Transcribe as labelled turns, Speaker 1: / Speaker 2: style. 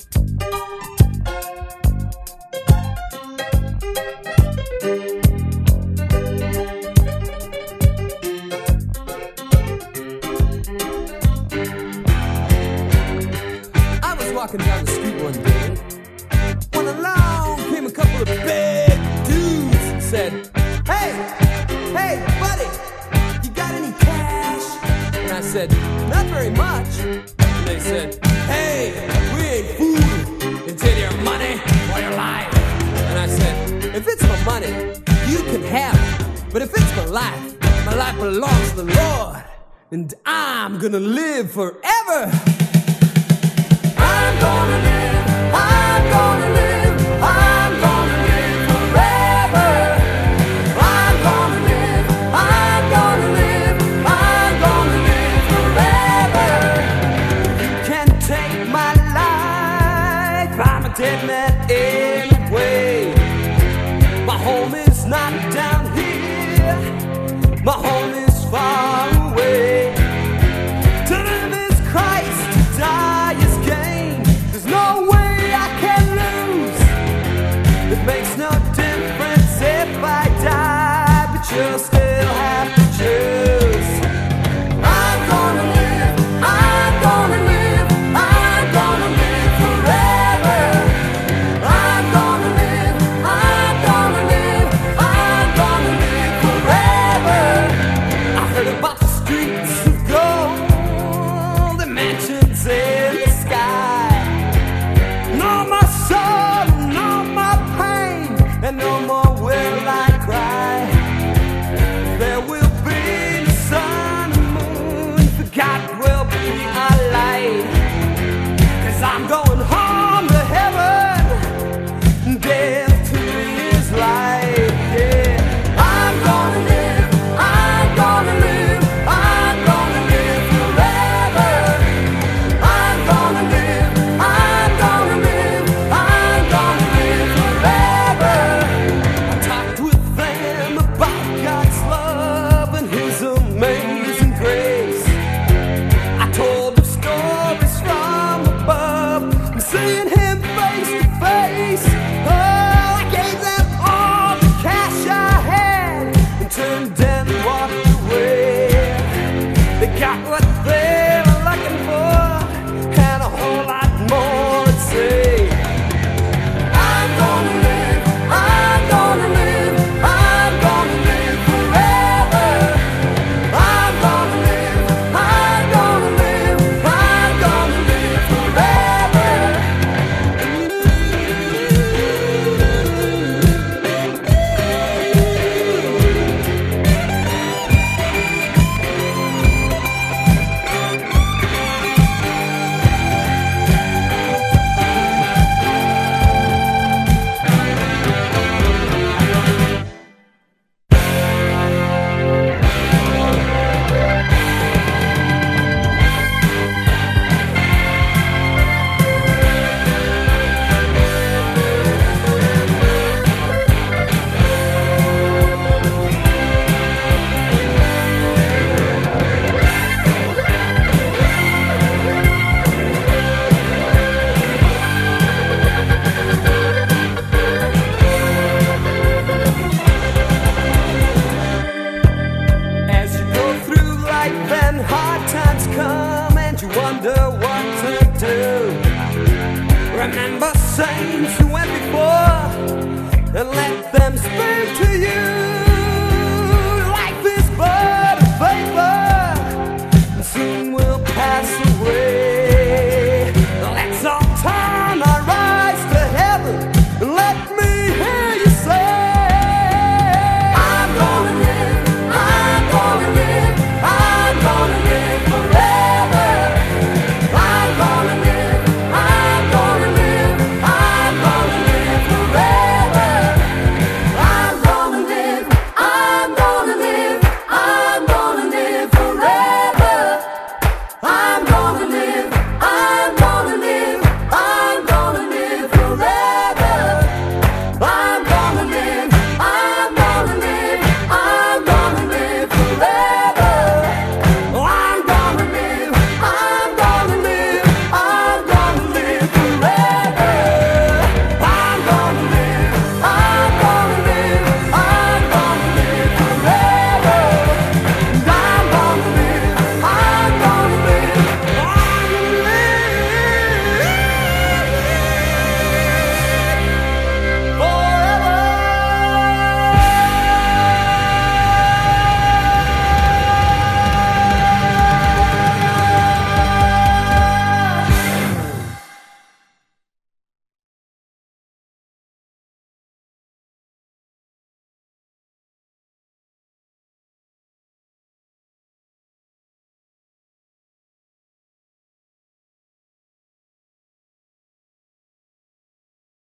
Speaker 1: Walking down the street one day, when along came a couple of big dudes and said, "Hey, hey, buddy, you got any cash?" And I said, "Not very much." And they said, "Hey, we ain't fooling until your money or your life." And I said, "If it's my money, you can have it. But if it's my life belongs to the Lord, and I'm gonna live forever." I'm gonna live, I'm gonna live, I'm gonna live forever. I'm gonna live, I'm gonna live, I'm gonna live forever. You can take my life, I'm a dead man anyway. My home is not down here, my home is far away. To live is Christ, to die is gain. There's no way I can lose. It makes no difference if I die, but you'll still have to choose. I'm gonna live, I'm gonna live, I'm gonna live forever. I'm gonna live, I'm gonna live, I'm gonna live forever. I heard about the streets of gold, the mansions in the sky. No more sorrow, no more pain, and no more will I cry. There will be the sun and moon, for God will be our light. 'Cause I'm going home to heaven, and death to me is life, yeah. I'm gonna live, I'm gonna live, I'm gonna live forever. I'm gonna live, I'm gonna live, I'm gonna live forever. I talked with them about God's love and His amazing grace. I told them stories from above and seeing Him face to face. Oh, I gave them all the cash I had and turned and walked away. They got what they were looking for and a whole lot more to say. I'm gonna live, I'm gonna live, I'm gonna live forever. I'm gonna live, I'm gonna live, I'm gonna live forever. As you go through life and hard times come and you wonder what to do, remember saints who went before and let them speak to you.